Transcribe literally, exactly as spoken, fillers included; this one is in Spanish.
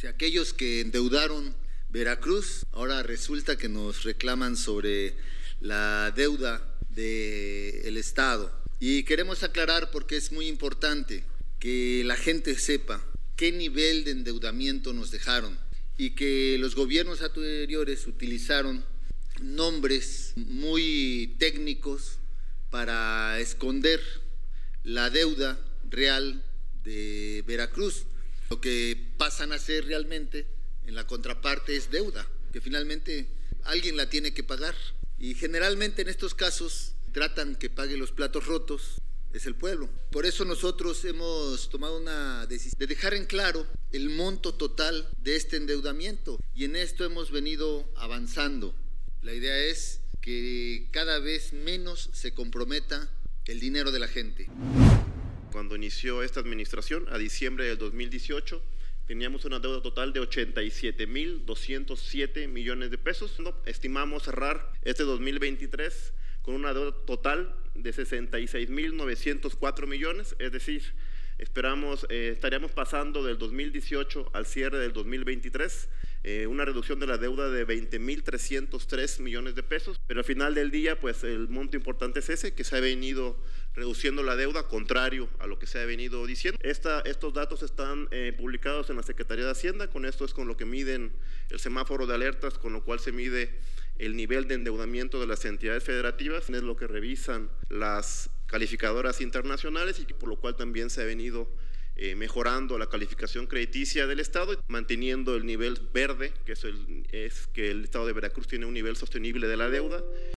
que aquellos que endeudaron Veracruz, ahora resulta que nos reclaman sobre la deuda del Estado. Y queremos aclarar, porque es muy importante que la gente sepa qué nivel de endeudamiento nos dejaron y que los gobiernos anteriores utilizaron nombres muy técnicos para esconder la deuda real de Veracruz. Lo que pasan a ser realmente en la contraparte es deuda, que finalmente alguien la tiene que pagar. Y generalmente en estos casos tratan que pague los platos rotos es el pueblo. Por eso nosotros hemos tomado una decisión de dejar en claro el monto total de este endeudamiento y en esto hemos venido avanzando. La idea es que cada vez menos se comprometa el dinero de la gente. Cuando inició esta administración, a diciembre del dos mil dieciocho, teníamos una deuda total de ochenta y siete mil doscientos siete millones de pesos. Estimamos cerrar este dos mil veintitrés con una deuda total de sesenta y seis mil novecientos cuatro millones, es decir, esperamos, eh, estaríamos pasando del dos mil dieciocho al cierre del dos mil veintitrés, eh, una reducción de la deuda de veinte mil trescientos tres millones de pesos, pero al final del día, pues el monto importante es ese, que se ha venido reduciendo la deuda, contrario a lo que se ha venido diciendo. Esta, estos datos están eh, publicados en la Secretaría de Hacienda, con esto es con lo que miden el semáforo de alertas, con lo cual se mide el nivel de endeudamiento de las entidades federativas, es lo que revisan las calificadoras internacionales y por lo cual también se ha venido eh, mejorando la calificación crediticia del Estado, manteniendo el nivel verde, que es, el, es que el Estado de Veracruz tiene un nivel sostenible de la deuda.